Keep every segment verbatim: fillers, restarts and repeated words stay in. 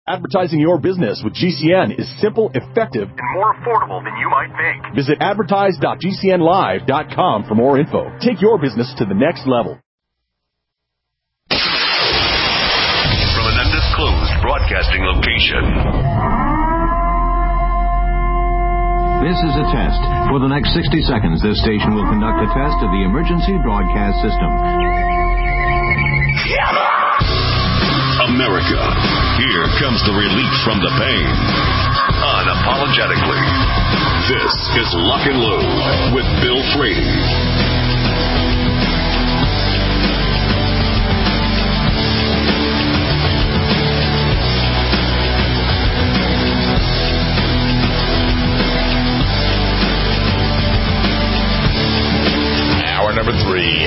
Advertising your business with G C N is simple, effective, and more affordable than you might think. Visit advertise dot g c n live dot com for more info. Take your business to the next level. From an undisclosed broadcasting location. This is a test. For the next sixty seconds, this station will conduct a test of the emergency broadcast system. America, here comes the relief from the pain. Unapologetically. This is Lock and Load with Bill Frady. Number three.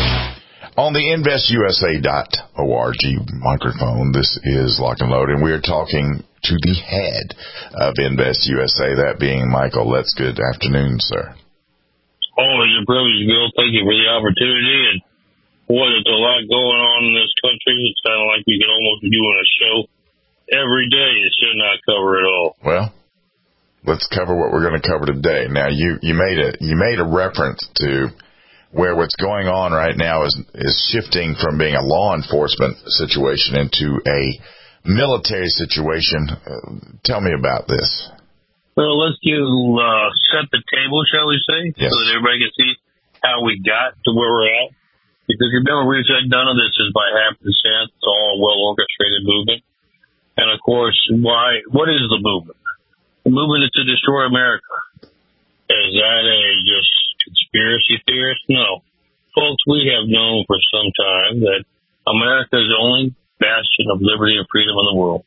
On the invest u s a dot org microphone, this is Lock and Load, and we are talking to the head of Invest U S A, that being Michael Letts. Good afternoon, sir. Always a privilege, Bill. Thank you for the opportunity. And boy, there's a lot going on in this country. It's kind of like we could almost be doing a show every day. It should not cover it all. Well, let's cover what we're going to cover today. Now, you, you made a you made a reference to where what's going on right now is is shifting from being a law enforcement situation into a military situation. Uh, tell me about this. Well, let's give, uh, set the table, shall we say, yes, so that everybody can see how we got to where we're at. Because remember, we've said none of this is by happenstance. It's all a well-orchestrated movement. And, of course, why? What is the movement? The movement is to destroy America. Is that a just conspiracy theorist? No. Folks, we have known for some time that America is the only bastion of liberty and freedom in the world.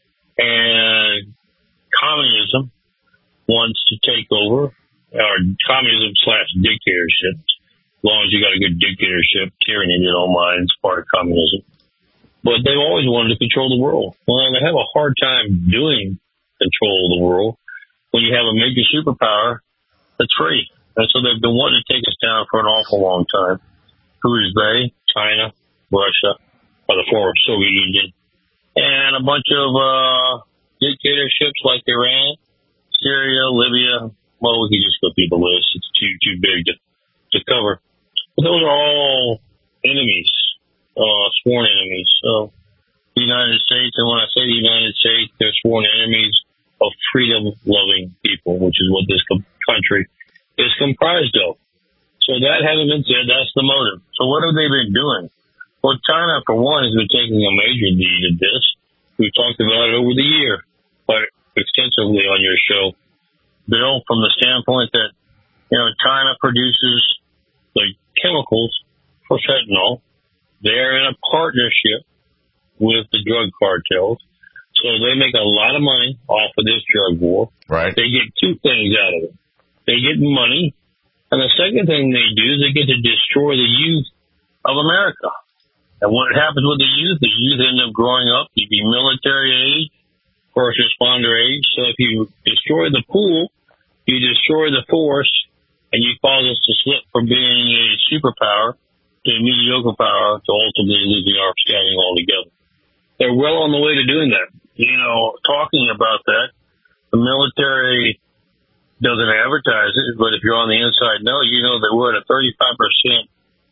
And communism wants to take over, or communism slash dictatorship. As long as you got a good dictatorship, tyranny, you don't mind, it's part of communism. But they've always wanted to control the world. Well, they have a hard time doing control of the world when you have a major superpower that's free. And so they've been wanting to take us down for an awful long time. Who is they? China, Russia, or the former Soviet Union, and a bunch of uh, dictatorships like Iran, Syria, Libya. Well, we could just go through the list. It's too too big to, to cover. But those are all enemies, uh, sworn enemies. So the United States, and when I say the United States, they're sworn enemies of freedom-loving people, which is what this country is comprised of. So that having been said, that's the motive. So what have they been doing? Well, China, for one, has been taking a major lead in this. We've talked about it over the year, quite extensively on your show, Bill, from the standpoint that, you know, China produces the chemicals for fentanyl. They're in a partnership with the drug cartels. So they make a lot of money off of this drug war. Right. They get two things out of it. They get money, and the second thing they do is they get to destroy the youth of America. And what happens with the youth, the youth end up growing up to be military age, first responder age. So if you destroy the pool, you destroy the force, and you cause us to slip from being a superpower to a mediocre power to ultimately losing our standing altogether. They're well on the way to doing that. You know, talking about that, the military doesn't advertise it, but if you're on the inside know, you know that we're at a thirty-five percent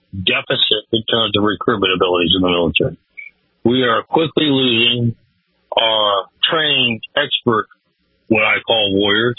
deficit in terms of recruitment abilities in the military. We are quickly losing our trained expert, what I call warriors,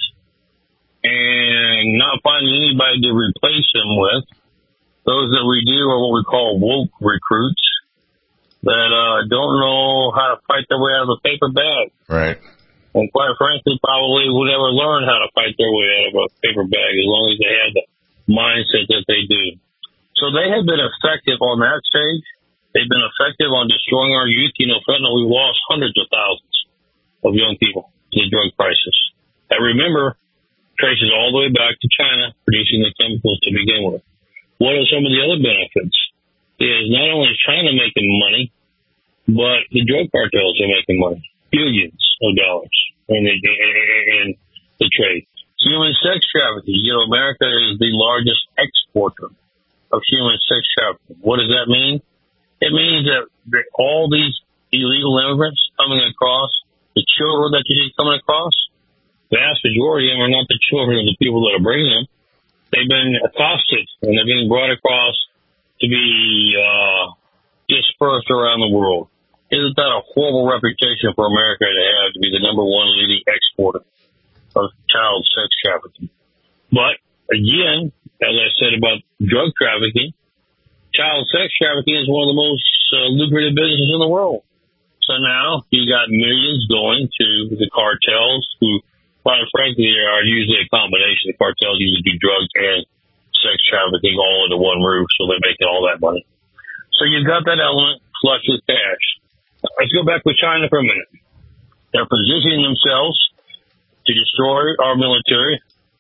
and not finding anybody to replace them with. Those that we do are what we call woke recruits that uh, don't know how to fight their way out of a paper bag. Right. And quite frankly, probably would never learn how to fight their way out of a paper bag as long as they have the mindset that they do. So they have been effective on that stage. They've been effective on destroying our youth. You know, fentanyl, we lost hundreds of thousands of young people to the drug crisis. And remember, traces all the way back to China producing the chemicals to begin with. What are some of the other benefits? Is not only is China making money, but the drug cartels are making money. Billions of dollars in the, in the trade. Human sex trafficking. You know, America is the largest exporter of human sex trafficking. What does that mean? It means that all these illegal immigrants coming across, the children children that you see coming across, the vast majority of them are not the children of the people that are bringing them. They've been accosted, and they're being brought across to be uh, dispersed around the world. Isn't that a horrible reputation for America to have, to be the number one leading exporter of child sex trafficking? But, again, as I said about drug trafficking, child sex trafficking is one of the most uh, lucrative businesses in the world. So now you got millions going to the cartels who, quite frankly, are usually a combination. The cartels usually do drugs and sex trafficking all under one roof, so they're making all that money. So you've got that element flush with cash. Let's go back with China for a minute. They're positioning themselves to destroy our military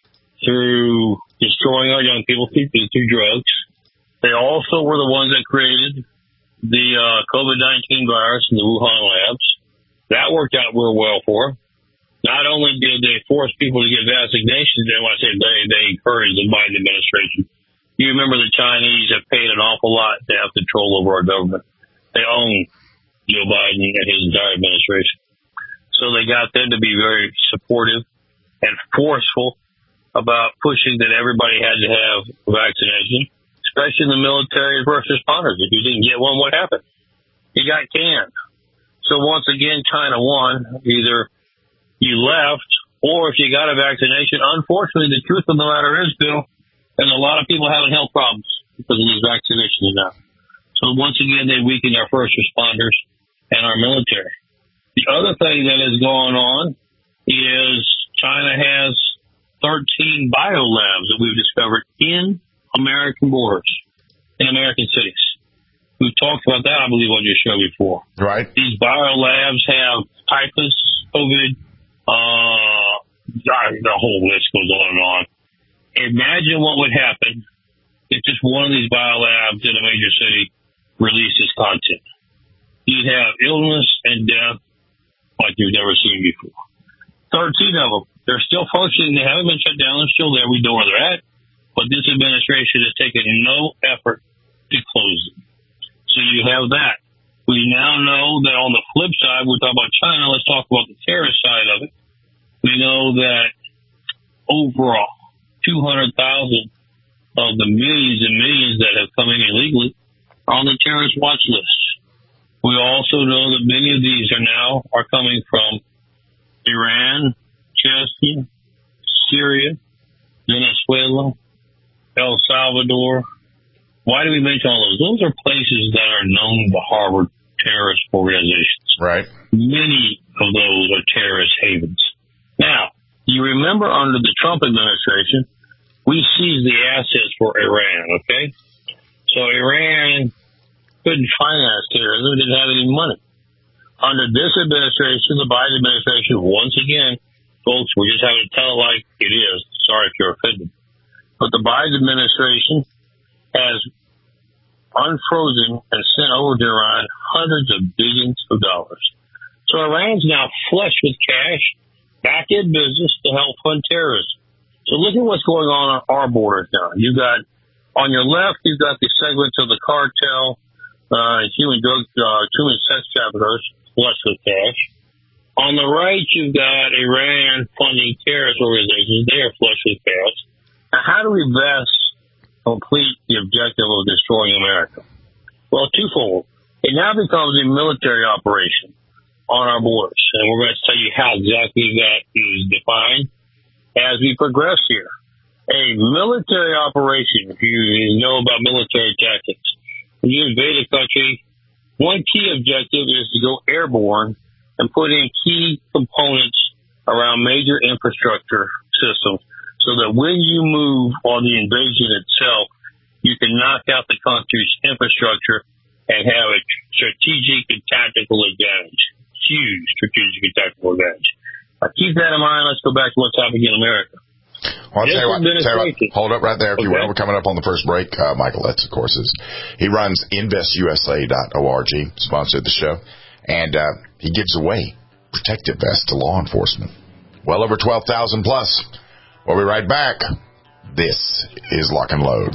through destroying our young people through, through drugs. They also were the ones that created the uh, COVID nineteen virus in the Wuhan labs. That worked out real well for them. Not only did they force people to get vaccinations, and when I say they, they encouraged the Biden administration. You remember the Chinese have paid an awful lot to have control over our government. They own Joe Biden and his entire administration. So they got them to be very supportive and forceful about pushing that everybody had to have vaccination, especially the military and first responders. If you didn't get one, what happened? You got canned. So once again, China won. Either you left, or if you got a vaccination, unfortunately, the truth of the matter is, Bill, and a lot of people having health problems because of these vaccinations now. So once again, they weakened our first responders and our military. The other thing that is going on is China has thirteen biolabs that we've discovered in American borders, in American cities. We've talked about that, I believe, on your show before. Right. These biolabs have typhus, COVID, uh, the whole list goes on and on. Imagine what would happen if just one of these biolabs in a major city releases content. You'd have illness and death like you've never seen before. thirteen of them. They're still functioning. They haven't been shut down. They're still there. We know where they're at. But this administration has taken no effort to close them. So you have that. We now know that on the flip side, we're talking about China. Let's talk about the terrorist side of it. We know that overall, two hundred thousand of the millions and millions that have come in illegally are on the terrorist watch list. We also know that many of these are now are coming from Iran, Chechnya, Syria, Venezuela, El Salvador. Why do we mention all those? Those are places that are known to harbor terrorist organizations. Right. Many of those are terrorist havens. Now, you remember under the Trump administration, we seized the assets for Iran, okay? So Iran couldn't finance terrorism, didn't have any money. Under this administration, the Biden administration, once again, folks, we're just having to tell it like it is. Sorry if you're offended. But the Biden administration has unfrozen and sent over to Iran hundreds of billions of dollars. So Iran's now flush with cash, back in business to help fund terrorism. So look at what's going on on our borders now. You got, on your left, you've got the segments of the cartel, uh, human drug, uh, human sex traffickers, flush with cash. On the right, you've got Iran funding terrorist organizations. They are flush with cash. Now, how do we best complete the objective of destroying America? Well, twofold. It now becomes a military operation on our borders, and we're going to tell you how exactly that is defined as we progress here. A military operation, if you know about military tactics, when you invade a country, one key objective is to go airborne and put in key components around major infrastructure systems so that when you move on the invasion itself, you can knock out the country's infrastructure and have a strategic and tactical advantage. Huge strategic and tactical advantage. Now, keep that in mind. Let's go back to what's happening in America. Well, I'll tell you what, tell you what, hold up right there if okay. you will. We're coming up on the first break. Uh, Michael Letts, of course, is he runs invest U S A dot org, sponsored the show, and uh, he gives away protective vests to law enforcement. Well over twelve thousand plus. We'll be right back. This is Lock and Load.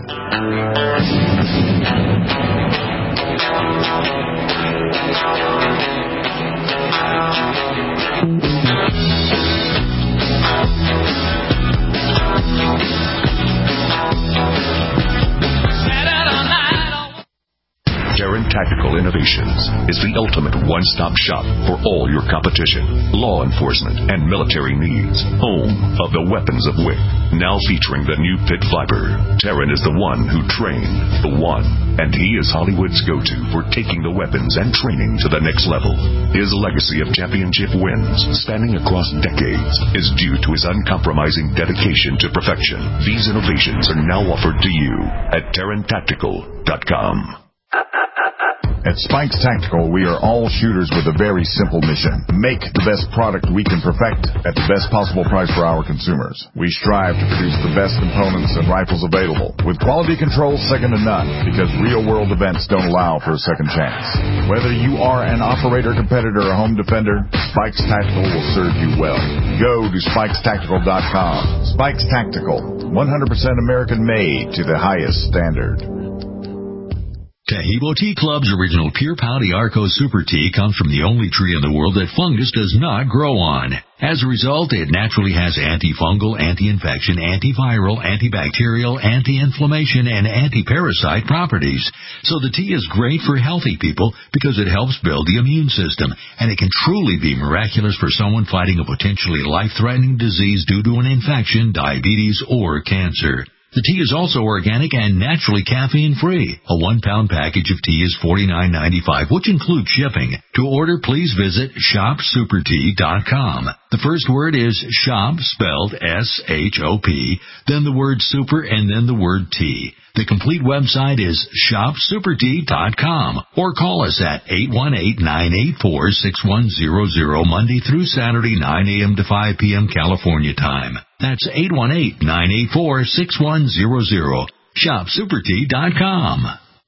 is the ultimate one-stop shop for all your competition, law enforcement, and military needs. Home of the weapons of W I C. Now featuring the new pit viper, Taran is the one who trained the one, and he is Hollywood's go-to for taking the weapons and training to the next level. His legacy of championship wins, spanning across decades, is due to his uncompromising dedication to perfection. These innovations are now offered to you at Taran Tactical dot com. At Spikes Tactical, we are all shooters with a very simple mission. Make the best product we can perfect at the best possible price for our consumers. We strive to produce the best components and rifles available, with quality control second to none, because real-world events don't allow for a second chance. Whether you are an operator, competitor, or home defender, Spikes Tactical will serve you well. Go to Spikes Tactical dot com. Spikes Tactical, one hundred percent American-made to the highest standard. Taheebo Tea Club's original Pure Pouty Arco Super Tea comes from the only tree in the world that fungus does not grow on. As a result, it naturally has antifungal, anti-infection, antiviral, antibacterial, anti-inflammation, and anti-parasite properties. So the tea is great for healthy people because it helps build the immune system, and it can truly be miraculous for someone fighting a potentially life-threatening disease due to an infection, diabetes, or cancer. The tea is also organic and naturally caffeine-free. A one-pound package of tea is forty-nine ninety-five, which includes shipping. To order, please visit shop super tea dot com. The first word is shop, spelled S H O P, then the word super, and then the word tea. The complete website is shop super tea dot com, or call us at eight one eight, nine eight four, six one zero zero Monday through Saturday, nine a.m. to five p.m. California time. That's eight one eight, nine eight four, six one zero zero. shop super tea dot com.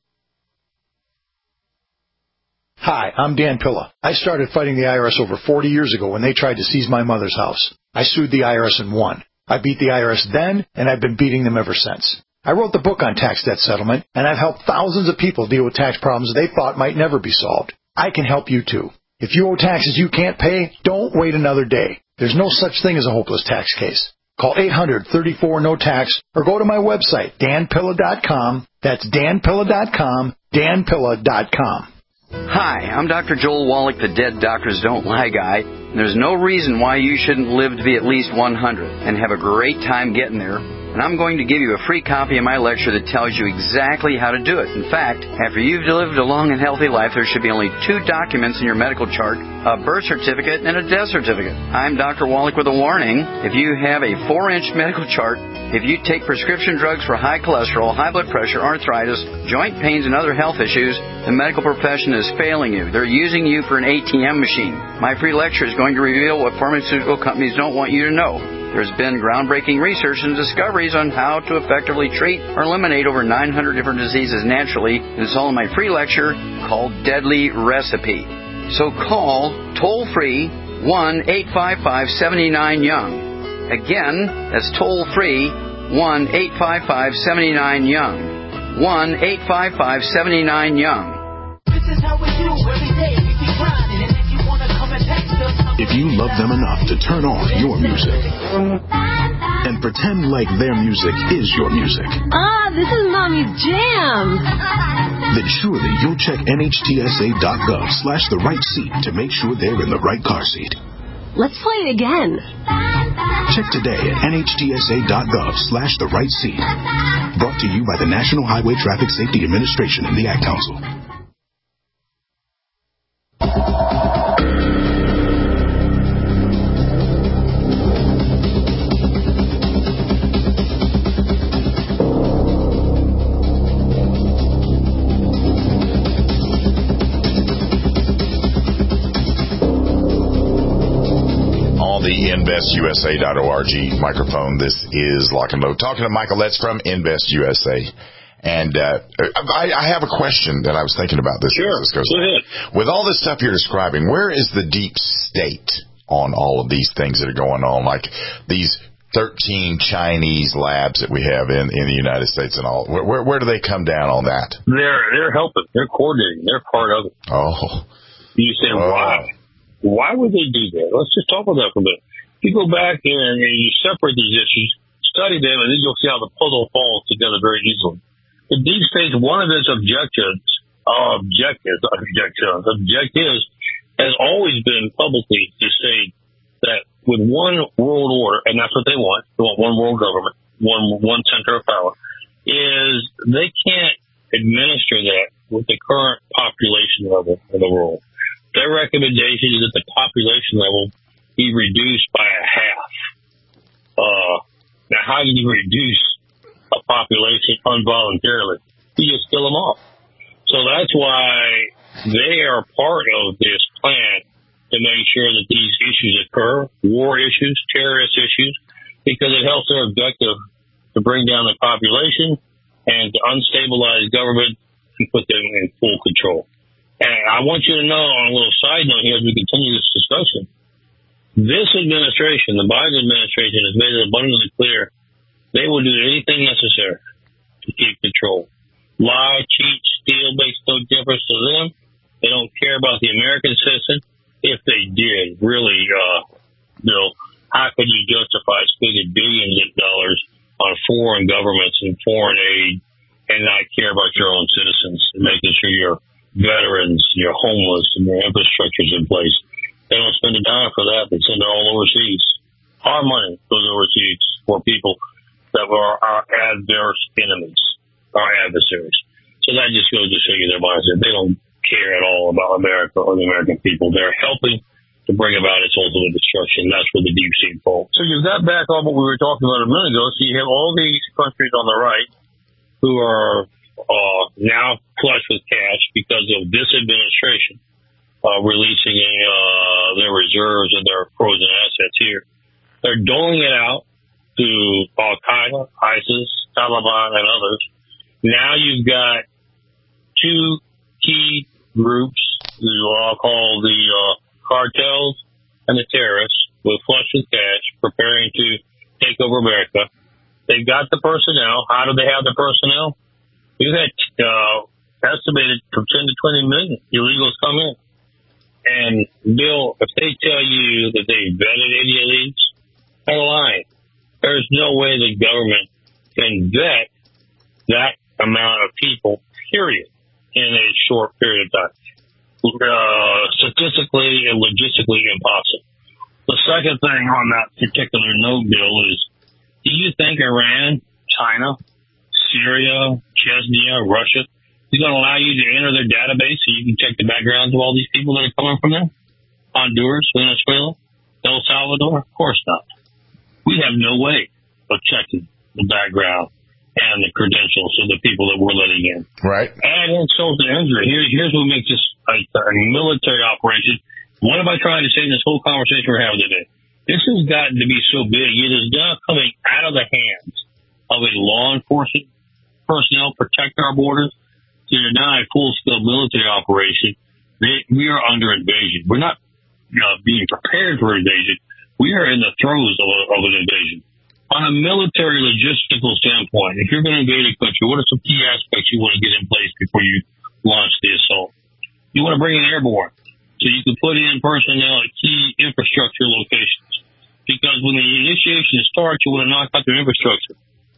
Hi, I'm Dan Pilla. I started fighting the I R S over forty years ago when they tried to seize my mother's house. I sued the I R S and won. I beat the I R S then, and I've been beating them ever since. I wrote the book on tax debt settlement, and I've helped thousands of people deal with tax problems they thought might never be solved. I can help you too. If you owe taxes you can't pay, don't wait another day. There's no such thing as a hopeless tax case. Call eight hundred, thirty-four, no tax or go to my website, dan pilla dot com. That's dan pilla dot com, dan pilla dot com. Hi, I'm Doctor Joel Wallach, the Dead Doctors Don't Lie guy. And there's no reason why you shouldn't live to be at least one hundred and have a great time getting there. And I'm going to give you a free copy of my lecture that tells you exactly how to do it. In fact, after you've lived a long and healthy life, there should be only two documents in your medical chart, a birth certificate and a death certificate. I'm Doctor Wallach with a warning. If you have a four-inch medical chart, if you take prescription drugs for high cholesterol, high blood pressure, arthritis, joint pains, and other health issues, the medical profession is failing you. They're using you for an A T M machine. My free lecture is going to reveal what pharmaceutical companies don't want you to know. There's been groundbreaking research and discoveries on how to effectively treat or eliminate over nine hundred different diseases naturally. And it's all in my free lecture called Deadly Recipe. So call toll-free one eight five five, seven nine, young. Again, that's toll-free one eight five five, seven nine, young. one eight five five, seven nine, young. This is how we do every day. We keep grinding, and if you want to come and text us, if you love them enough to turn on your music and pretend like their music is your music. Ah, this is Mommy's jam. Then surely you'll check N H T S A dot gov slash the right seat to make sure they're in the right car seat. Let's play it again. Check today at N H T S A dot gov slash the right seat. Brought to you by the National Highway Traffic Safety Administration and the Ad Council. invest U S A dot org microphone. This is Lock and Load. Talking to Michael Letts from Invest U S A. And uh, I, I have a question that I was thinking about this. Sure. This goes Go ahead. With all this stuff you're describing, where is the deep state on all of these things that are going on? Like these thirteen Chinese labs that we have in, in the United States and all. Where, where, where do they come down on that? They're they're helping. They're coordinating. They're part of it. Oh. You say, oh. why? Why would they do that? Let's just talk about that for a bit. You go back and, and you separate these issues, study them, and then you'll see how the puzzle falls together very easily. The deep state, one of its objectives Our objectives, objectives, objectives has always been publicly to say that with one world order, and that's what they want, they want one world government, one one center of power, is they can't administer that with the current population level in the world. Their recommendation is that the population level be reduced by a half. Uh, now, how do you reduce a population involuntarily? You just kill them off. So that's why they are part of this plan to make sure that these issues occur, war issues, terrorist issues, because it helps their objective to bring down the population and to unstabilize government and put them in full control. And I want you to know, on a little side note here as we continue this discussion, this administration, the Biden administration, has made it abundantly clear they will do anything necessary to keep control. Lie, cheat, steal makes no difference to them. They don't care about the American citizen. If they did, really, uh, Bill, how could you justify spending billions of dollars on foreign governments and foreign aid and not care about your own citizens and making sure your veterans, your homeless, and your infrastructure's in place? They don't spend a dime for that. They send it all overseas. Our money goes overseas for people that are our adverse enemies, our adversaries. So that just goes to show you their mindset. They don't care at all about America or the American people. They're helping to bring about its ultimate destruction. That's where the deep state falls. So you've got back on what we were talking about a minute ago. So you have all these countries on the right who are uh, now flush with cash because of this administration uh, releasing uh, their reserves and their frozen assets here. They're doling it out to Al-Qaeda, ISIS, Taliban, and others. Now you've got two key groups who I'll call the uh, cartels and the terrorists with flush with cash preparing to take over America. They've got the personnel. How do they have the personnel? We've had uh, estimated from ten to twenty million illegals come in. And, Bill, if they tell you that they vetted any of these, they're lying. There's no way the government can vet that amount of people, period, in a short period of time. Uh, statistically and logistically impossible. The second thing on that particular note, Bill, is do you think Iran, China, Syria, Chechnya, Russia is going to allow you to enter their database so you can check the backgrounds of all these people that are coming from there? Honduras, Venezuela, El Salvador? Of course not. We have no way of checking the background and the credentials of the people that we're letting in. Right. Add insult to injury. Here, here's what makes this a, a military operation. What am I trying to say in this whole conversation we're having today? This has gotten to be so big. It is now coming out of the hands of a law enforcement personnel protect our borders to now a full-scale military operation. They, we are under invasion. We're not uh, being prepared for invasion. We are in the throes of, a, of an invasion. On a military logistical standpoint, if you're going to invade a country, what are some key aspects you want to get in place before you launch the assault? You want to bring in airborne so you can put in personnel at key infrastructure locations. Because when the initiation starts, you want to knock out their infrastructure.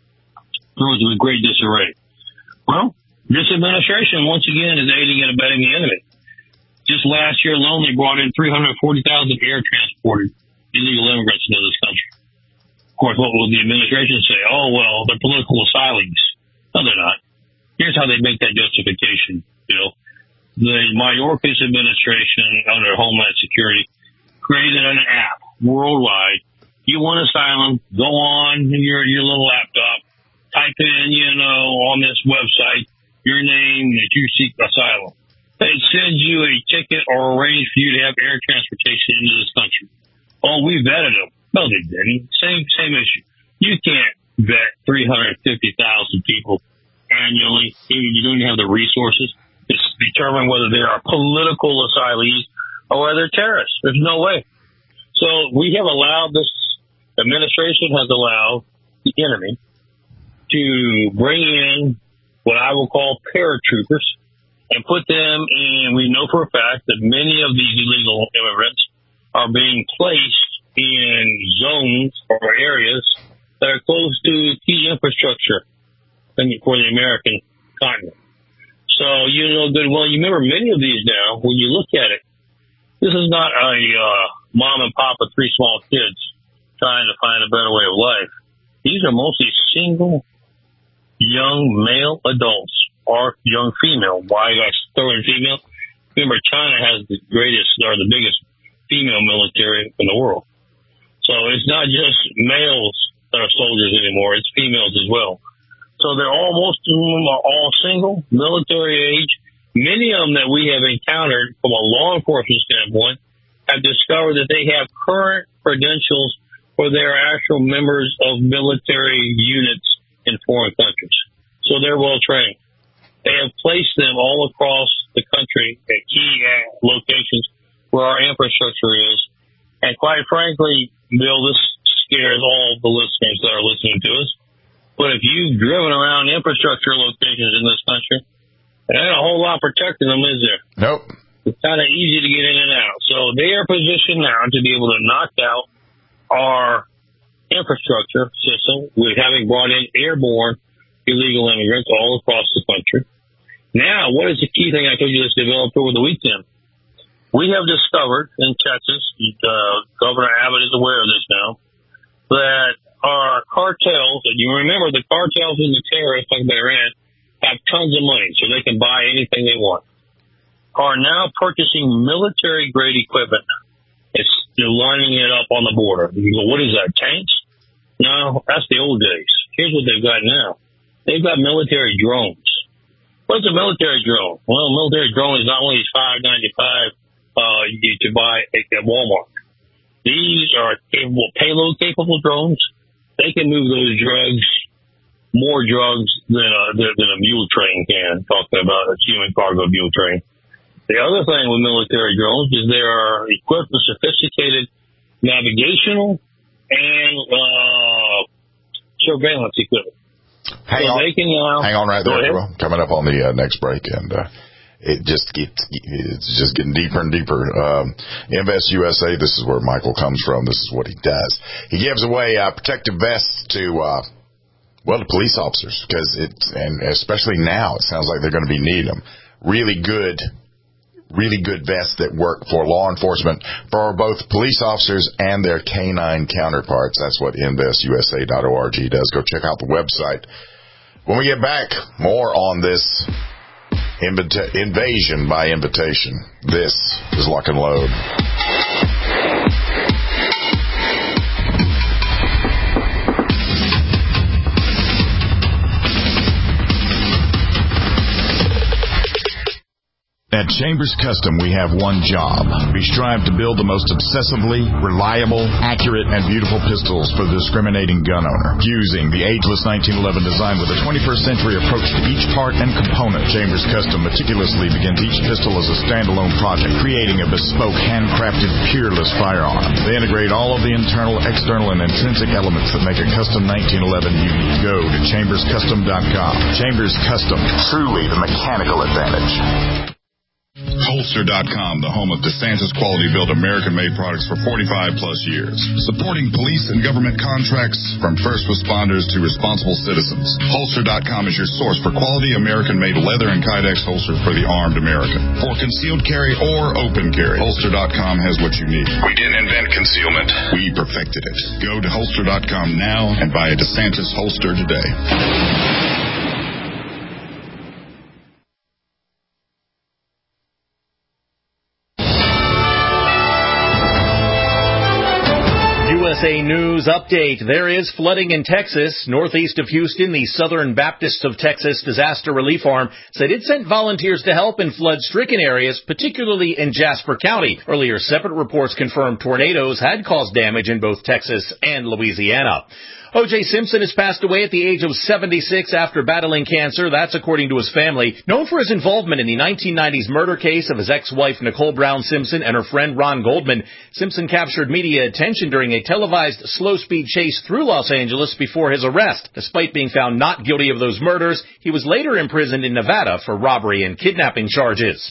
Throws you in great disarray. Well, this administration, once again, is aiding and abetting the enemy. Just last year alone, they brought in three hundred forty thousand air transported illegal immigrants into this country. Of course, what will the administration say? Oh, well, they're political asylees. No, they're not. Here's how they make that justification, Bill. The Mayorkas administration under Homeland Security created an app worldwide. You want asylum, go on your, your little laptop, type in, you know, on this website, your name that you seek asylum. They send you a ticket or arrange for you to have air transportation into this country. Oh, we vetted them. No, they didn't. Same, same issue. You can't vet three hundred fifty thousand people annually. You don't have the resources to determine whether they are political asylees or whether they're terrorists. There's no way. So we have allowed this administration has allowed the enemy to bring in what I will call paratroopers and put them in. We know for a fact that many of these illegal immigrants are being placed in zones or areas that are close to key infrastructure for the American continent. So, you know good well, you remember many of these now, when you look at it, this is not a uh, mom and pop with three small kids trying to find a better way of life. These are mostly single, young male adults or young female. Why do I throw in female? Remember, China has the greatest or the biggest female military in the world. So it's not just males that are soldiers anymore, it's females as well. So they're all, most of them are all single, military age. Many of them that we have encountered from a law enforcement standpoint have discovered that they have current credentials for their actual members of military units in foreign countries. So they're well trained. They have placed them all across the country at key locations where our infrastructure is. And quite frankly, Bill, this scares all the listeners that are listening to us. But if you've driven around infrastructure locations in this country, there ain't a whole lot protecting them, is there? Nope. It's kind of easy to get in and out. So they are positioned now to be able to knock out our infrastructure system with having brought in airborne illegal immigrants all across the country. Now, what is the key thing I told you that's developed over the weekend? We have discovered in Texas, uh, Governor Abbott is aware of this now, that our cartels, and you remember the cartels and the terrorists like Iran have tons of money, so they can buy anything they want, are now purchasing military-grade equipment. It's they're lining it up on the border. You go, what is that, tanks? No, that's the old days. Here's what they've got now. They've got military drones. What's a military drone? Well, a military drone is not only five ninety-five uh, you to buy at Walmart. These are capable, payload-capable drones. They can move those drugs, more drugs than a, than a mule train can, talking about a human cargo mule train. The other thing with military drones is they are equipped with sophisticated navigational and uh, surveillance equipment. Hang so on, they can now, hang on right there, bro. Coming up on the uh, next break, and uh, it just gets it's just getting deeper and deeper. Um, Invest U S A. This is where Michael comes from. This is what he does. He gives away uh, protective vests to uh, well to police officers because it, and especially now, it sounds like they're going to be needing them. Really good. Really good vests that work for law enforcement, for both police officers and their canine counterparts. That's what invest U S A dot org does. Go check out the website. When we get back, more on this invita- invasion by invitation. This is Lock and Load. At Chambers Custom, we have one job. We strive to build the most obsessively reliable, accurate, and beautiful pistols for the discriminating gun owner. Using the ageless nineteen eleven design with a twenty-first century approach to each part and component, Chambers Custom meticulously begins each pistol as a standalone project, creating a bespoke, handcrafted, peerless firearm. They integrate all of the internal, external, and intrinsic elements that make a custom nineteen eleven unique. Go to chambers custom dot com. Chambers Custom, truly the mechanical advantage. Holster dot com, the home of DeSantis quality-built American-made products for forty-five plus years. Supporting police and government contracts from first responders to responsible citizens. Holster dot com is your source for quality American-made leather and Kydex holsters for the armed American. For concealed carry or open carry, Holster dot com has what you need. We didn't invent concealment. We perfected it. Go to Holster dot com now and buy a DeSantis holster today. U S A News Update. There is flooding in Texas. Northeast of Houston, the Southern Baptist of Texas Disaster Relief Arm said it sent volunteers to help in flood-stricken areas, particularly in Jasper County. Earlier, separate reports confirmed tornadoes had caused damage in both Texas and Louisiana. O J Simpson has passed away at the age of seventy-six after battling cancer. That's according to his family. Known for his involvement in the nineteen nineties murder case of his ex-wife Nicole Brown Simpson and her friend Ron Goldman, Simpson captured media attention during a televised slow-speed chase through Los Angeles before his arrest. Despite being found not guilty of those murders, he was later imprisoned in Nevada for robbery and kidnapping charges.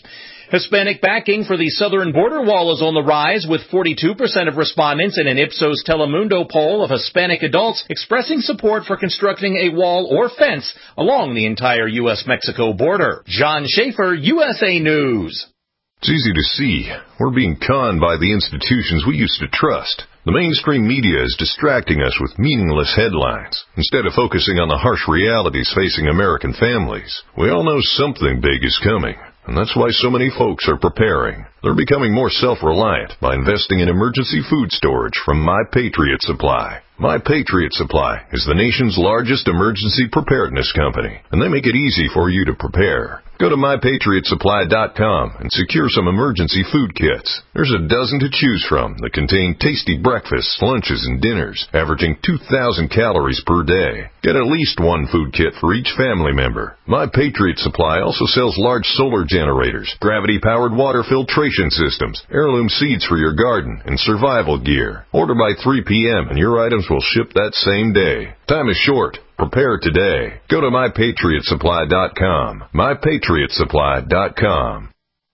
Hispanic backing for the southern border wall is on the rise, with forty-two percent of respondents in an Ipsos Telemundo poll of Hispanic adults expressing support for constructing a wall or fence along the entire U S Mexico border. John Schaefer, U S A News. It's easy to see. We're being conned by the institutions we used to trust. The mainstream media is distracting us with meaningless headlines instead of focusing on the harsh realities facing American families. We all know something big is coming, and that's why so many folks are preparing. They're becoming more self-reliant by investing in emergency food storage from My Patriot Supply. My Patriot Supply is the nation's largest emergency preparedness company, and they make it easy for you to prepare. Go to my patriot supply dot com and secure some emergency food kits. There's a dozen to choose from that contain tasty breakfasts, lunches, and dinners, averaging two thousand calories per day. Get at least one food kit for each family member. My Patriot Supply also sells large solar generators, gravity-powered water filtration systems, heirloom seeds for your garden, and survival gear. Order by three p.m. and your items will ship that same day. Time is short. Prepare today. Go to my patriot supply dot com. my patriot supply dot com.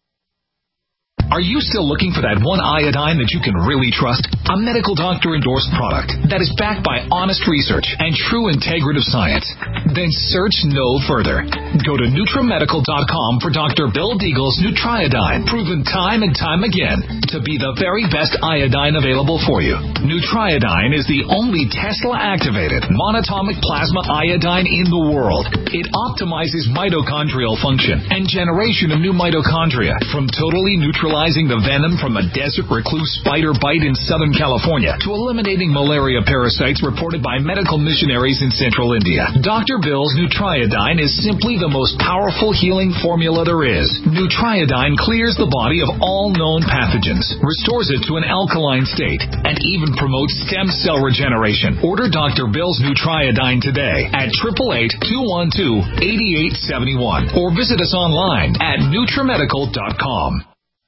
Are you still looking for that one iodine that you can really trust? A medical doctor-endorsed product that is backed by honest research and true integrative science? Then search no further. Go to nutramedical dot com for Doctor Bill Deagle's Nutriodine, proven time and time again to be the very best iodine available for you. Nutriodine is the only Tesla-activated monatomic plasma iodine in the world. It optimizes mitochondrial function and generation of new mitochondria from totally neutralizing the venom from a desert recluse spider bite in Southern California to eliminating malaria parasites reported by medical missionaries in central India. Doctor Bill's Nutriodine is simply the most powerful healing formula there is. Nutriodine clears the body of all known pathogens, restores it to an alkaline state, and even promotes stem cell regeneration. Order Doctor Bill's Nutriodine today at eight eight eight, two one two, eight eight seven one or visit us online at nutramedical dot com.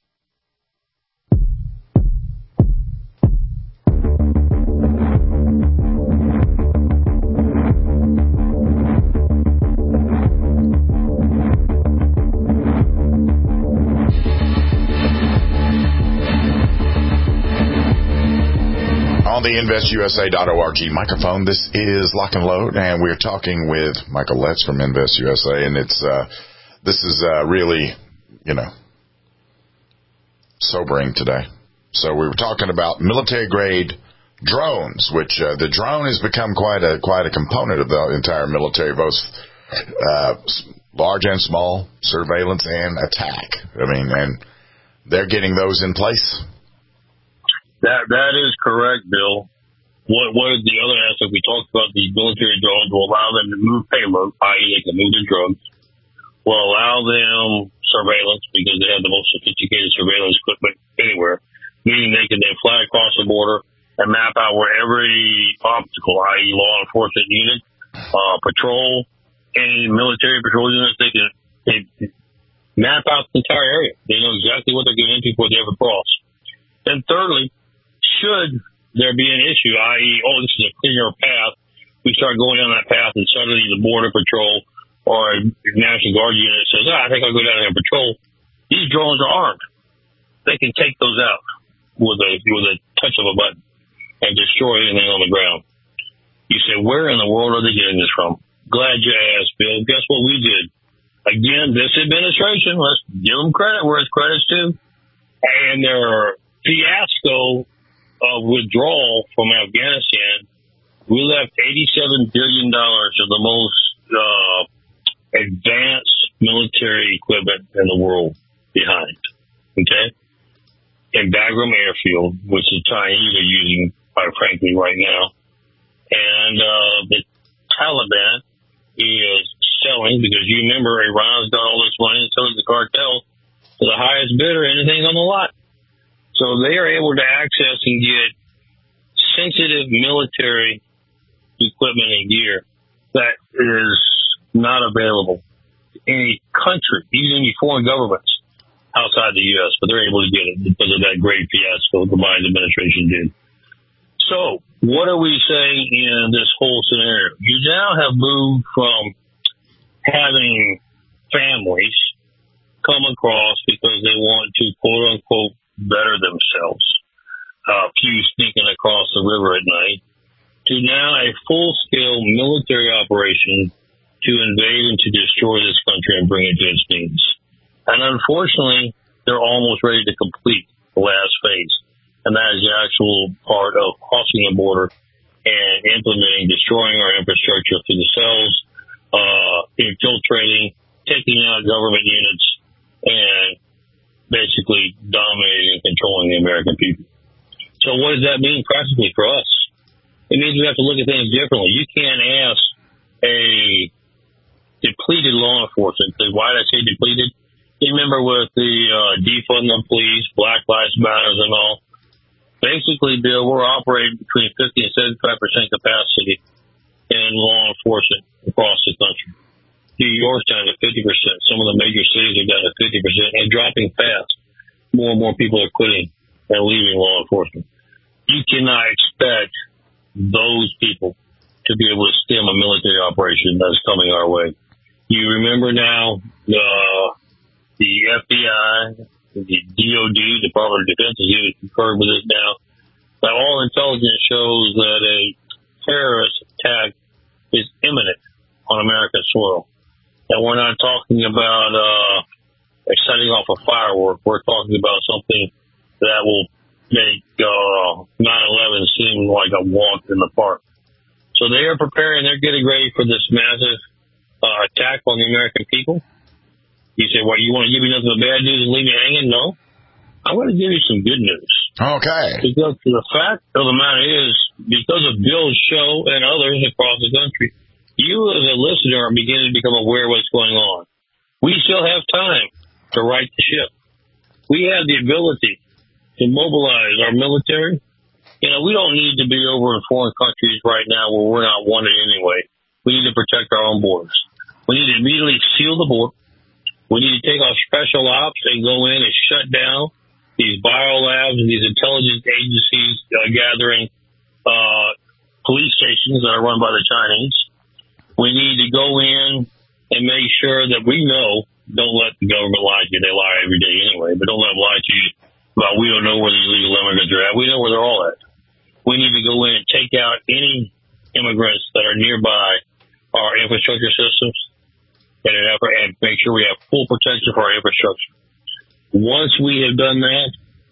On the invest u s a dot org microphone, this is Lock and Load, and we're talking with Michael Letts from Invest U S A, and it's uh, this is uh, really, you know, sobering today. So we were talking about military-grade drones, which uh, the drone has become quite a quite a component of the entire military, both uh, large and small, surveillance and attack. I mean, and they're getting those in place. That that is correct, Bill. What what is the other aspect? We talked about the military drones will allow them to move payload, that is they can move their drugs, will allow them surveillance because they have the most sophisticated surveillance equipment anywhere, meaning they can then fly across the border and map out where every obstacle, that is law enforcement unit, uh, patrol, any military patrol units, they can they map out the entire area. They know exactly what they're getting into before they ever cross. And thirdly, should there be an issue, that is, oh, this is a clearer path, we start going down that path and suddenly the Border Patrol or a National Guard unit says, ah, I think I'll go down there and patrol. These drones are armed. They can take those out with a with a touch of a button and destroy anything on the ground. You say, where in the world are they getting this from? Glad you asked, Bill. Guess what we did? Again, this administration, let's give them credit where it's credit's due. And their fiasco of withdrawal from Afghanistan, we left eighty-seven billion dollars of the most uh, advanced military equipment in the world behind. Okay? In Bagram Airfield, which the Chinese are using, quite frankly, right now. And uh, the Taliban is selling, because you remember Iran's got all this money, and so does the cartel, to the highest bidder, anything on the lot. So they are able to access and get sensitive military equipment and gear that is not available to any country, even any foreign governments outside the U S, but they're able to get it because of that great fiasco the Biden administration did. So what are we saying in this whole scenario? You now have moved from having families come across because they want to, quote unquote, better themselves. A few sneaking across the river at night, to now a full-scale military operation to invade and to destroy this country and bring it to its knees. And unfortunately, they're almost ready to complete the last phase. And that is the actual part of crossing the border and implementing, destroying our infrastructure through the cells, uh, infiltrating, taking out government units, and basically dominating and controlling the American people. So what does that mean practically for us? It means we have to look at things differently. You can't ask a depleted law enforcement. Why did I say depleted? You remember with the uh, defund the police, Black Lives Matter and all. Basically, Bill, we're operating between fifty and seventy-five percent capacity in law enforcement across the country. New York's down to fifty percent. Some of the major cities are down to fifty percent and dropping fast. More and more people are quitting and leaving law enforcement. You cannot expect those people to be able to stem a military operation that's coming our way. You remember now the the F B I, the D O D, Department of Defense, is even concurred with this now. That all intelligence shows that a terrorist attack is imminent on American soil. And we're not talking about uh, setting off a firework. We're talking about something that will make uh, nine eleven seem like a walk in the park. So they are preparing. They're getting ready for this massive uh, attack on the American people. You say, well, you want to give me nothing but bad news and leave me hanging? No. I'm going to give you some good news. Okay. Because the fact of the matter is, because of Bill's show and others across the country, you as a listener are beginning to become aware of what's going on. We still have time to right the ship. We have the ability to mobilize our military. You know, we don't need to be over in foreign countries right now where we're not wanted anyway. We need to protect our own borders. We need to immediately seal the border. We need to take our special ops and go in and shut down these biolabs and these intelligence agencies uh, gathering uh, police stations that are run by the Chinese. We need to go in and make sure that we know, don't let the government lie to you. They lie every day anyway, but don't let them lie to you about we don't know where the illegal immigrants are at. We know where they're all at. We need to go in and take out any immigrants that are nearby our infrastructure systems in an effort and make sure we have full protection for our infrastructure. Once we have done that,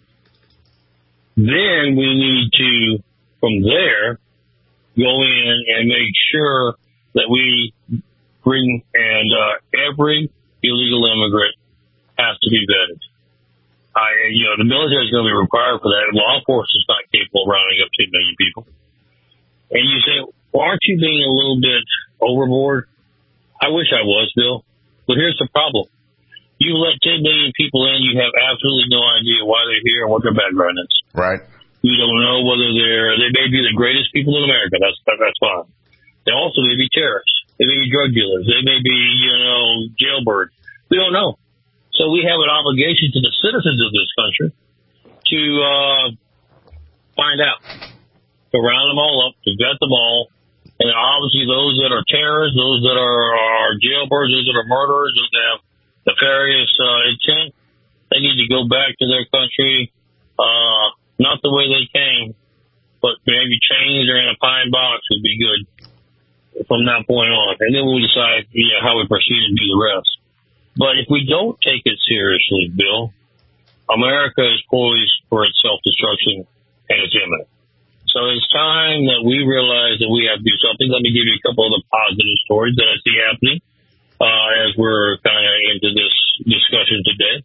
then we need to, from there, go in and make sure that we bring, and uh, every illegal immigrant has to be vetted. I, you know, the military is going to be required for that. Law enforcement is not capable of rounding up two million people. And you say, well, aren't you being a little bit overboard? I wish I was, Bill. But here's the problem. You let ten million people in, you have absolutely no idea why they're here and what their background is. Right. You don't know whether they're, they may be the greatest people in America. That's, that's fine. They also may be terrorists. They may be drug dealers. They may be, you know, jailbirds. We don't know. So we have an obligation to the citizens of this country to uh, find out, to round them all up, to vet them all. And obviously those that are terrorists, those that are, are jailbirds, those that are murderers, those that have nefarious uh, intent, they need to go back to their country, uh, not the way they came, but maybe chained or in a pine box would be good from that point on. And then we'll decide, you know, how we proceed and do the rest. But if we don't take it seriously, Bill, America is poised for its self-destruction, and it's imminent. So it's time that we realize that we have to do something. Let me give you a couple of the positive stories that I see happening uh, as we're kind of into this discussion today.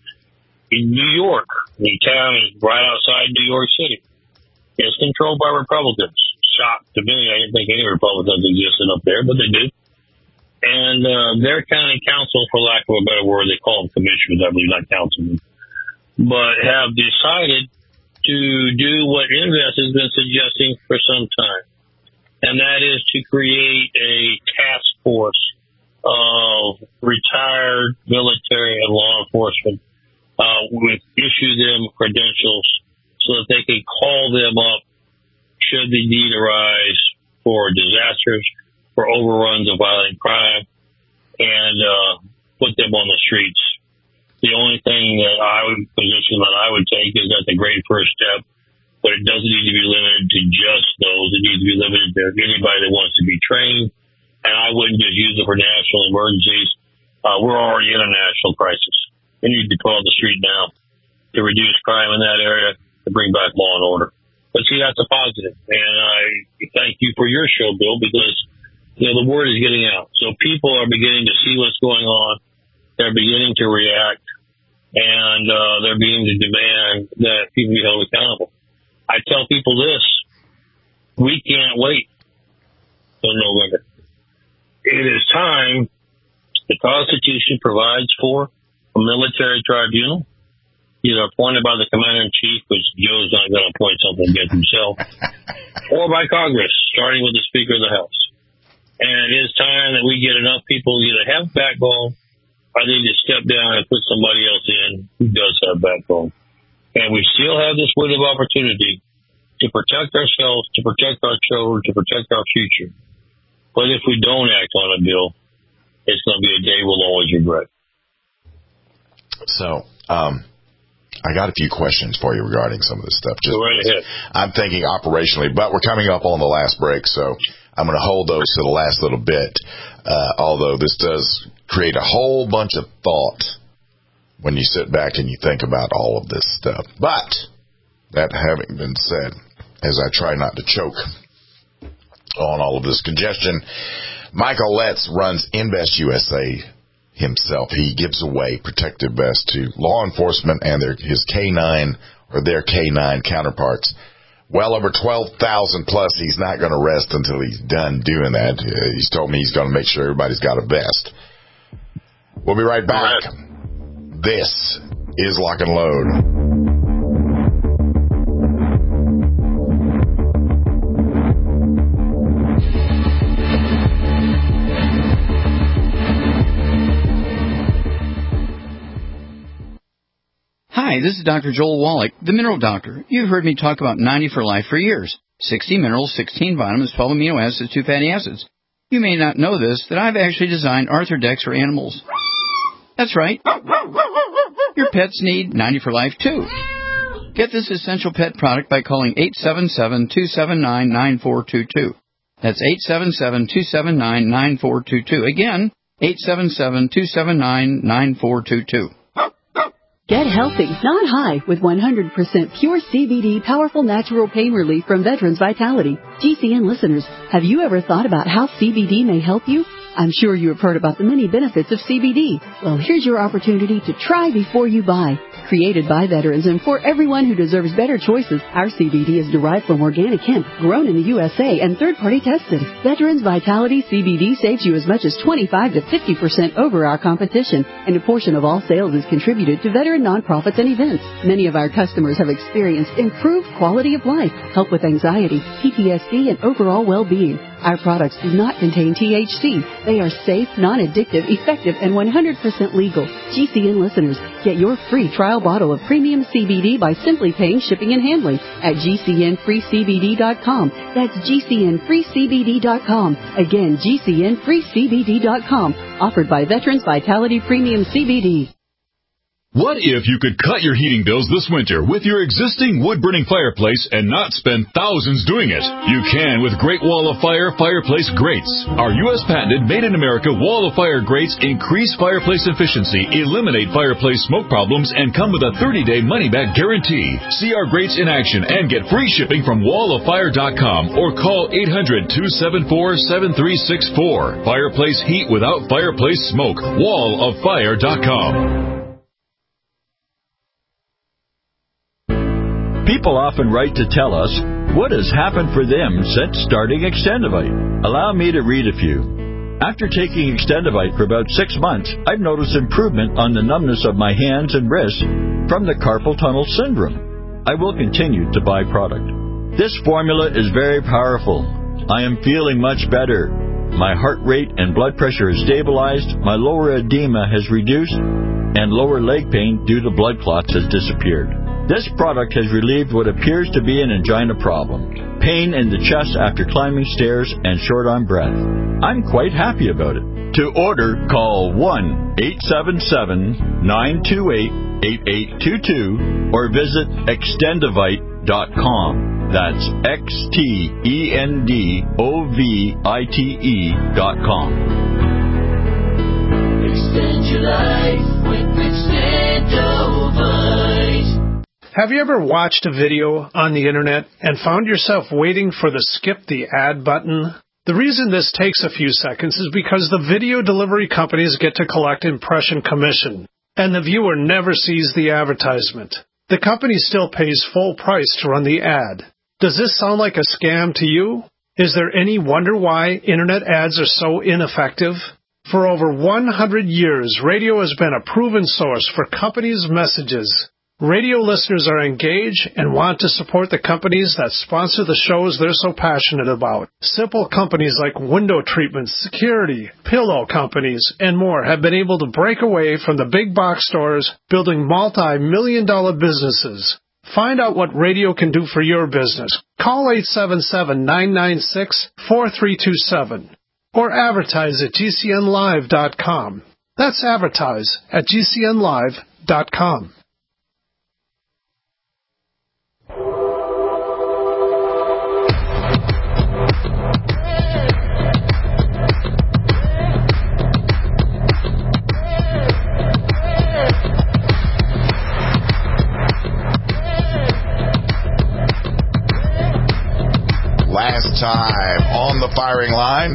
In New York, the town is right outside New York City. It's controlled by Republicans. Shocked to me. I didn't think any Republicans existed up there, but they do. And uh, their county council, for lack of a better word, they call them commissioners, I believe, not councilmen, but have decided to do what Invest has been suggesting for some time, and that is to create a task force of retired military and law enforcement, uh, with issue them credentials so that they can call them up should the need arise for disasters, for overruns of violent crime, and uh, put them on the streets The only thing that I would position that I would take is that's a great first step, but it doesn't need to be limited to just those. It needs to be limited to anybody that wants to be trained, and I wouldn't just use it for national emergencies. Uh, we're already in a national crisis. We need to put on the street now to reduce crime in that area, to bring back law and order. But see, that's a positive, and I thank you for your show, Bill, because you know the word is getting out. So people are beginning to see what's going on. They're beginning to react, and uh, they're beginning to demand that people be held accountable. I tell people this: we can't wait till November. It is time. The Constitution provides for a military tribunal, either appointed by the commander-in-chief, which Joe's not going to appoint something against himself, or by Congress, starting with the Speaker of the House. And it is time that we get enough people who either have backbone or they need to step down and put somebody else in who does have backbone. And we still have this window of opportunity to protect ourselves, to protect our children, to protect our future. But if we don't act on it, Bill, it's going to be a day we'll always regret. So, um, I got a few questions for you regarding some of this stuff. Just Go right ahead. I'm thinking operationally, but we're coming up on the last break, so I'm going to hold those to the last little bit, uh, although this does create a whole bunch of thought when you sit back and you think about all of this stuff. But, that having been said, as I try not to choke on all of this congestion, Michael Letts runs Invest U S A himself. He gives away protective vests to law enforcement and their, his K nine or their K nine counterparts. Well over twelve thousand plus. He's not going to rest until he's done doing that. Uh, he's told me he's going to make sure everybody's got a vest. We'll be right back. Right. This is Lock and Load. Hi, this is Doctor Joel Wallach, the Mineral Doctor. You've heard me talk about ninety for Life for years. sixty minerals, sixteen vitamins, twelve amino acids, two fatty acids. You may not know this, that I've actually designed Arthrodex for animals. That's right. Your pets need ninety for Life, too. Get this essential pet product by calling eight seven seven, two seven nine, nine four two two. That's eight seven seven, two seven nine, nine four two two. Again, eight seven seven, two seven nine, nine four two two. Get healthy, not high, with one hundred percent pure C B D powerful natural pain relief from Veterans Vitality. G C N listeners, have you ever thought about how C B D may help you? I'm sure you have heard about the many benefits of C B D. Well, here's your opportunity to try before you buy. Created by veterans and for everyone who deserves better choices, our C B D is derived from organic hemp, grown in the U S A and third-party tested. Veterans Vitality C B D saves you as much as twenty-five to fifty percent over our competition, and a portion of all sales is contributed to veteran nonprofits and events. Many of our customers have experienced improved quality of life, help with anxiety, P T S D, and overall well-being. Our products do not contain T H C. They are safe, non-addictive, effective, and one hundred percent legal. G C N listeners, get your free trial bottle of premium C B D by simply paying shipping and handling at G C N free C B D dot com. That's G C N free C B D dot com. Again, G C N free C B D dot com. Offered by Veterans Vitality Premium C B D. What if you could cut your heating bills this winter with your existing wood-burning fireplace and not spend thousands doing it? You can with Great Wall of Fire Fireplace Grates. Our U S patented made-in-America Wall of Fire grates increase fireplace efficiency, eliminate fireplace smoke problems, and come with a thirty-day money-back guarantee. See our grates in action and get free shipping from wall of fire dot com or call eight hundred, two seven four, seven three six four. Fireplace heat without fireplace smoke. wall of fire dot com. People often write to tell us what has happened for them since starting Extendivite. Allow me to read a few. After taking Extendivite for about six months, I've noticed improvement on the numbness of my hands and wrists from the carpal tunnel syndrome. I will continue to buy product. This formula is very powerful. I am feeling much better. My heart rate and blood pressure is stabilized, my lower edema has reduced, and lower leg pain due to blood clots has disappeared. This product has relieved what appears to be an angina problem, pain in the chest after climbing stairs, and short on breath. I'm quite happy about it. To order, call one eight seven seven, nine two eight, eight eight two two or visit extendovite dot com. That's X T E N D O V I T E dot com. Extend your life with Extendovite. Have you ever watched a video on the internet and found yourself waiting for the skip the ad button? The reason this takes a few seconds is because the video delivery companies get to collect impression commission, and the viewer never sees the advertisement. The company still pays full price to run the ad. Does this sound like a scam to you? Is there any wonder why internet ads are so ineffective? For over one hundred years, radio has been a proven source for companies' messages. Radio listeners are engaged and want to support the companies that sponsor the shows they're so passionate about. Simple companies like window treatments, security, pillow companies, and more have been able to break away from the big box stores, building multi-million dollar businesses. Find out what radio can do for your business. Call eight seven seven, nine nine six, four three two seven or advertise at G C N live dot com. That's advertise at G C N live dot com. Last time on the firing line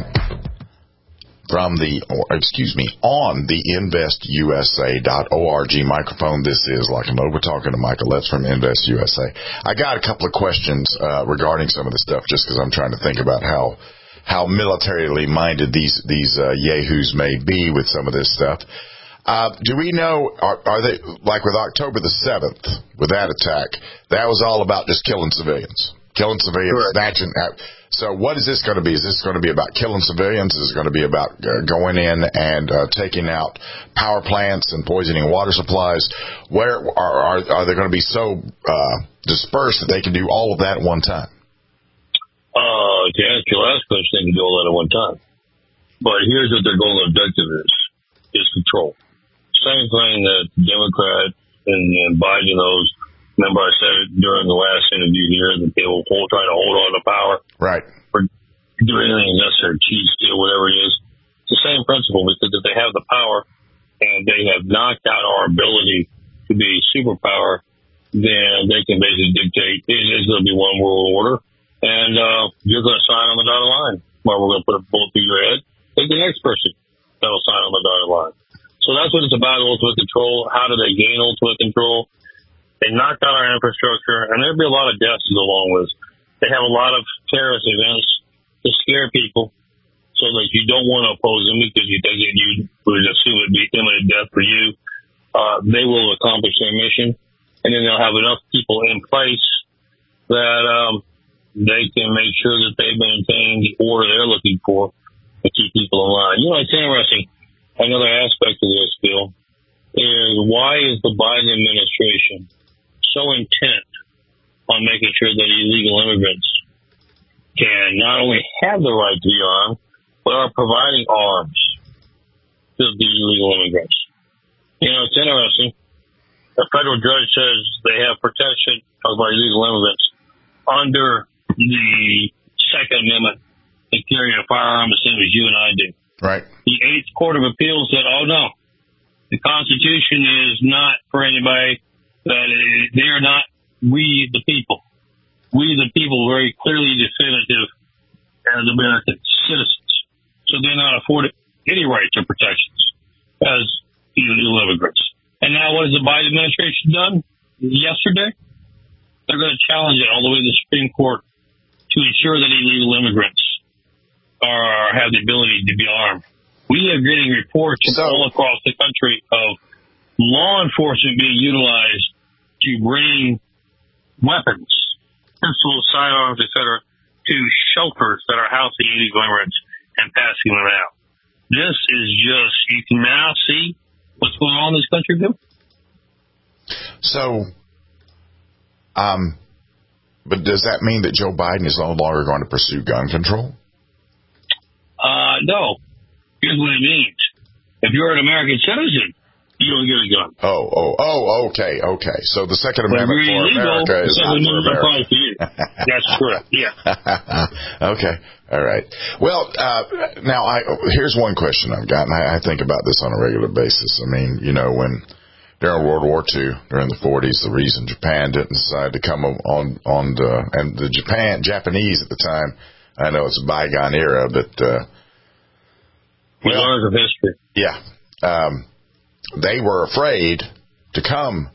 from the, or excuse me, on the invest U S A dot org microphone. This is Like a Mo. We're talking to Michael Letts from Invest U S A. I got a couple of questions uh, regarding some of the stuff, just because I'm trying to think about how how militarily minded these these uh, yahoos may be with some of this stuff. Uh, do we know, are, are they, like with October the seventh, with that attack, that was all about just killing civilians? Killing civilians, snatching. So what is this going to be? Is this going to be about killing civilians? Is it going to be about uh, going in and uh, taking out power plants and poisoning water supplies? Where are, are, are they going to be so uh, dispersed that they can do all of that at one time? Uh, to answer your last question, they can do all that at one time. But here's what their goal and objective is, is control. Same thing that Democrat and, and Biden knows. Remember I said it during the last interview here that they will hold, try to hold on to power. Right. Or do anything necessary, cheat, steal, whatever it is. It's the same principle, because if they have the power and they have knocked out our ability to be superpower, then they can basically dictate it is going to be one world order, and uh, you're going to sign on the dotted line. Well, we're going to put a bullet through your head. Take the next person that'll sign on the dotted line. So that's what it's about, ultimate control. How do they gain ultimate control? They knocked out our infrastructure, and there'd be a lot of deaths along with. They have a lot of terrorist events to scare people so that you don't want to oppose them because you think that you would assume it would be imminent death for you. Uh, they will accomplish their mission, and then they'll have enough people in place that um, they can make sure that they maintain the order they're looking for to keep people in line. You know, it's interesting. Another aspect of this, Bill, is why is the Biden administration so intent on making sure that illegal immigrants can not only have the right to be armed, but are providing arms to the illegal immigrants? You know, it's interesting. A federal judge says they have protection of our illegal immigrants under the Second Amendment to carry a firearm the same as you and I do. Right. The Eighth Court of Appeals said, oh, no, the Constitution is not for anybody. That they are not we the people. We the people very clearly definitive as American citizens. So they're not afforded any rights or protections as illegal immigrants. And now what has the Biden administration done yesterday? They're going to challenge it all the way to the Supreme Court to ensure that illegal immigrants are have the ability to be armed. We are getting reports so, all across the country of law enforcement being utilized to bring weapons, pistols, sidearms, et cetera, to shelters that are housing illegal immigrants and passing them out. This is just, you can now see what's going on in this country, Bill. So, Um, but does that mean that Joe Biden is no longer going to pursue gun control? Uh, no. Here's what it means. If you're an American citizen, you don't get a gun. Oh, oh, oh, okay, okay. So the Second Amendment for illegal, America is not for America. For you. That's correct, yeah. Okay, all right. Well, uh, now, I here's one question I've got, and I, I think about this on a regular basis. I mean, you know, when during World War Two, during the forties, the reason Japan didn't decide to come on, on the, and the Japan, Japanese at the time, I know it's a bygone era, but, uh, we well, learned of history. Yeah. Um, they were afraid to come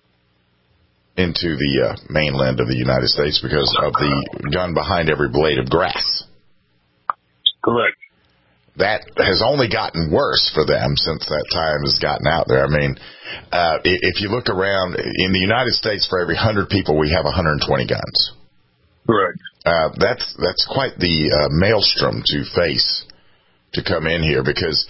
into the uh, mainland of the United States because of the gun behind every blade of grass. Correct. That has only gotten worse for them since that time has gotten out there. I mean, uh, if you look around in the United States, for every one hundred people, we have one hundred twenty guns. Correct. Uh, that's that's quite the uh, maelstrom to face to come in here, because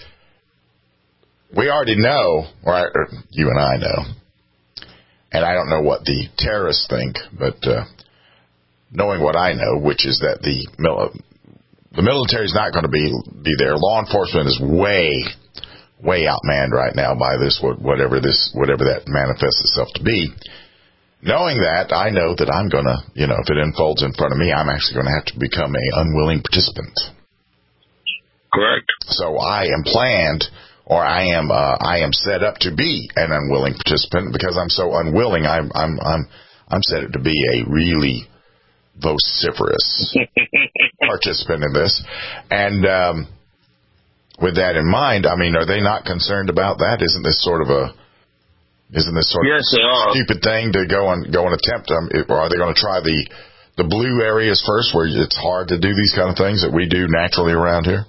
we already know, or, I, or you and I know, and I don't know what the terrorists think, but uh, knowing what I know, which is that the mil- the military is not going to be be there. Law enforcement is way, way outmanned right now by this whatever this whatever that manifests itself to be. Knowing that, I know that I'm going to, you know, if it unfolds in front of me, I'm actually going to have to become a unwilling participant. Correct. So I am planned, or I am uh, I am set up to be an unwilling participant, because I'm so unwilling. I'm I'm I'm I'm set up to be a really vociferous participant in this. And um, with that in mind, I mean, are they not concerned about that? Isn't this sort of a isn't this sort yes, of stupid thing to go and go and attempt? Um, or are they going to try the the blue areas first, where it's hard to do these kind of things that we do naturally around here?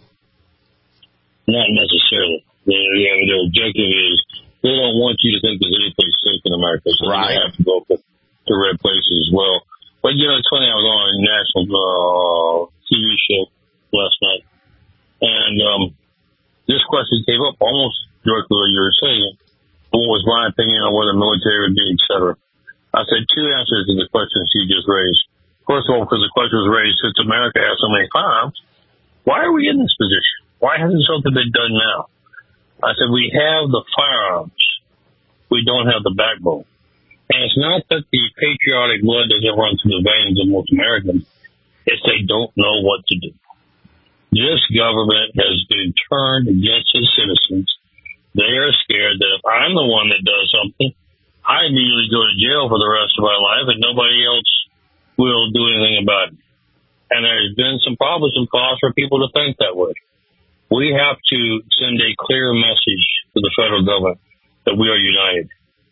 Not necessarily. The, yeah, the objective is they don't want you to think there's any place safe in America, so right. You have to go to, to red places as well. But, you know, it's funny, I was on a national uh, T V show last night, and um, this question came up almost directly what you were saying. What was my opinion on whether the military would be, et cetera? I said two answers to the questions you just raised. First of all, because the question was raised, since America has so many firearms, why are we in this position? Why hasn't something been done now? I said, we have the firearms. We don't have the backbone. And it's not that the patriotic blood doesn't run through the veins of most Americans. It's they don't know what to do. This government has been turned against its citizens. They are scared that if I'm the one that does something, I immediately go to jail for the rest of my life, and nobody else will do anything about it. And there's been some problems and cause for people to think that way. We have to send a clear message to the federal government that we are united.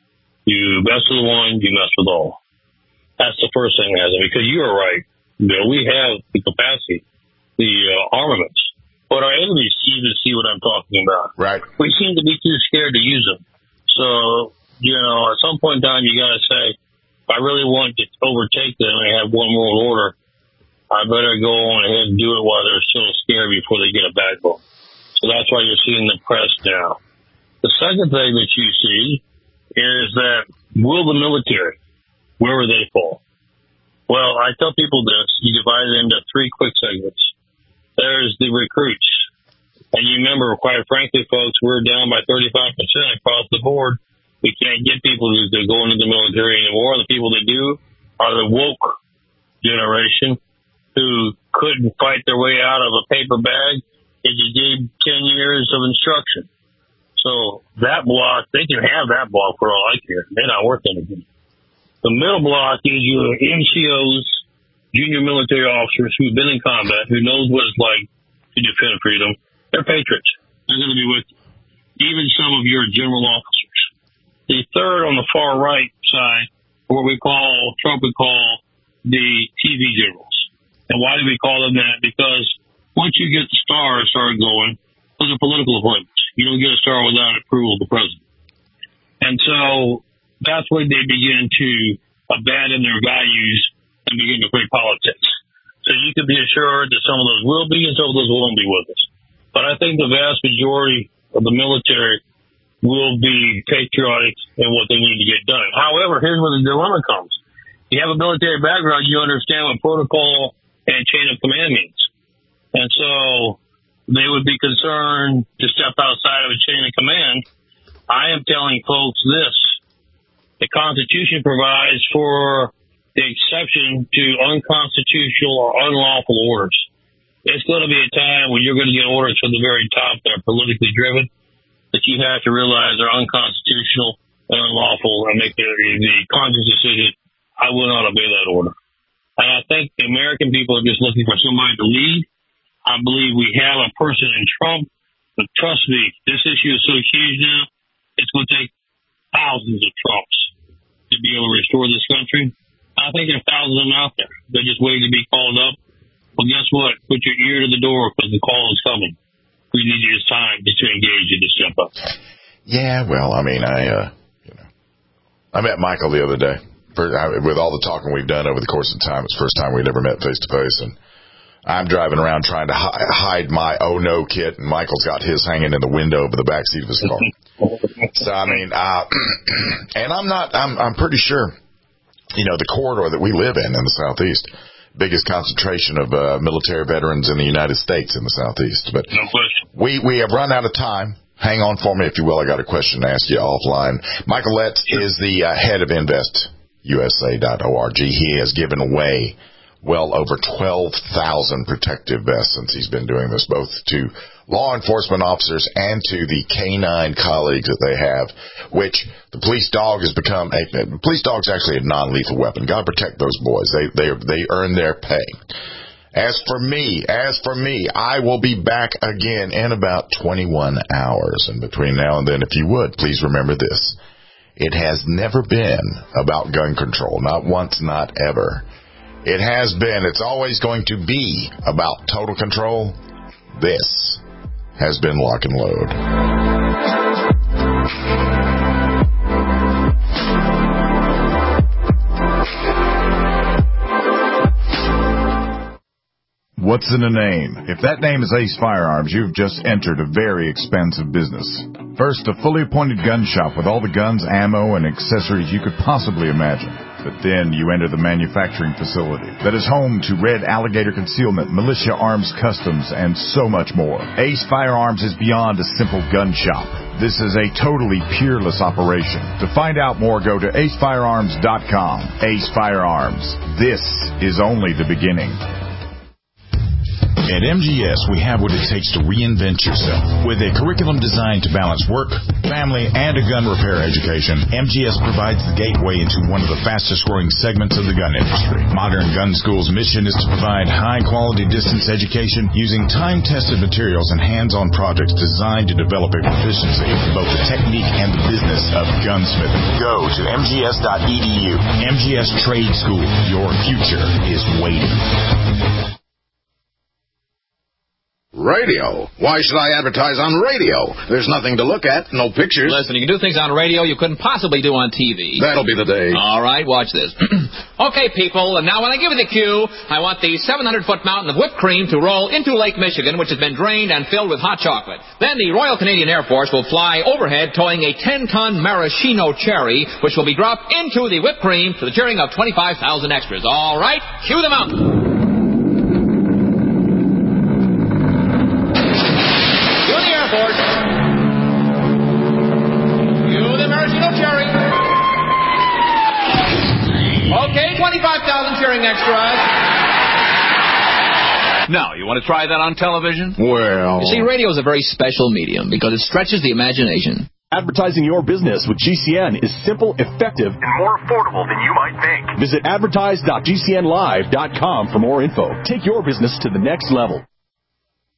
You mess with one, you mess with all. That's the first thing that happens. Because you're right, Bill. We have the capacity, the uh, armaments, but our enemies even see what I'm talking about. Right. We seem to be too scared to use them. So, you know, at some point in time, you got to say, if I really want to overtake them and have one world order, I better go on ahead and do it while they're still scared before they get a backbone. So that's why you're seeing the press now. The second thing that you see is that will the military, where will they fall? Well, I tell people this. You divide it into three quick segments. There's the recruits. And you remember, quite frankly, folks, we're down by thirty-five percent across the board. We can't get people to go into the military anymore. The people that do are the woke generation who couldn't fight their way out of a paper bag if you gave ten years of instruction. So that block, they can have that block for all I care. They're not worth anything. The middle block is your N C Os, junior military officers who've been in combat, who knows what it's like to defend freedom. They're patriots. They're going to be with you. Even some of your general officers. The third on the far right side, what we call, Trump would call the T V generals. And why do we call them that? Because once you get the stars started going, those are political appointments. You don't get a star without approval of the president. And so that's when they begin to abandon their values and begin to play politics. So you can be assured that some of those will be and some of those won't be with us. But I think the vast majority of the military will be patriotic in what they need to get done. However, here's where the dilemma comes. you have a military background, you understand what protocol and chain of command means. And so they would be concerned to step outside of a chain of command. I am telling folks this. The Constitution provides for the exception to unconstitutional or unlawful orders. It's going to be a time when you're going to get orders from the very top that are politically driven that you have to realize are unconstitutional and unlawful and make the, the conscious decision, I will not obey that order. And I think the American people are just looking for somebody to lead. I believe we have a person in Trump, but trust me, this issue is so huge now, it's going to take thousands of Trumps to be able to restore this country. I think there are thousands of them out there. They're just waiting to be called up. Well, guess what? Put your ear to the door because the call is coming. We need you this time just to engage you to step up. Yeah, well, I mean, I, uh, you know, I met Michael the other day. For, I, with all the talking we've done over the course of time, it's the first time we'd ever met face to face, and I'm driving around trying to hi- hide my oh no kit, and Michael's got his hanging in the window over the back seat of his car. So I mean, uh, and I'm not, I'm, I'm pretty sure, you know, the corridor that we live in in the Southeast, biggest concentration of uh, military veterans in the United States in the Southeast. But no question. We we have run out of time. Hang on for me, if you will. I got a question to ask you offline. Michael Letts is the uh, head of invest U S A dot org. He has given away well over twelve thousand protective vests since he's been doing this, both to law enforcement officers and to the canine colleagues that they have, which the police dog has become a, the police dog's actually a non-lethal weapon. God protect those boys. They, they, they earn their pay. As for me, as for me, I will be back again in about twenty-one hours. And between now and then, if you would, please remember this. It has never been about gun control. Not once, not ever. It has been, it's always going to be about total control. This has been Lock and Load. What's in a name? If that name is Ace Firearms, you've just entered a very expensive business. First, a fully appointed gun shop with all the guns, ammo, and accessories you could possibly imagine. But then you enter the manufacturing facility that is home to Red Alligator Concealment, Militia Arms Customs, and so much more. Ace Firearms is beyond a simple gun shop. This is a totally peerless operation. To find out more, go to ace firearms dot com. Ace Firearms. This is only the beginning. At M G S, we have what it takes to reinvent yourself. With a curriculum designed to balance work, family, and a gun repair education, M G S provides the gateway into one of the fastest-growing segments of the gun industry. Modern Gun School's mission is to provide high-quality distance education using time-tested materials and hands-on projects designed to develop a proficiency in both the technique and the business of gunsmithing. Go to m g s dot e d u. M G S Trade School. Your future is waiting. Radio? Why should I advertise on radio? There's nothing to look at, no pictures. Listen, you can do things on radio you couldn't possibly do on T V. That'll be the day. All right, watch this. Okay, people, and now when I give you the cue, I want the seven hundred foot mountain of whipped cream to roll into Lake Michigan, which has been drained and filled with hot chocolate. Then the Royal Canadian Air Force will fly overhead towing a ten ton maraschino cherry, which will be dropped into the whipped cream to the cheering of twenty-five thousand extras. All right, cue the mountain. Okay, twenty-five thousand cheering extras. Now, you want to try that on television? Well... You see, radio is a very special medium because it stretches the imagination. Advertising your business with G C N is simple, effective, and more affordable than you might think. Visit advertise dot g c n live dot com for more info. Take your business to the next level.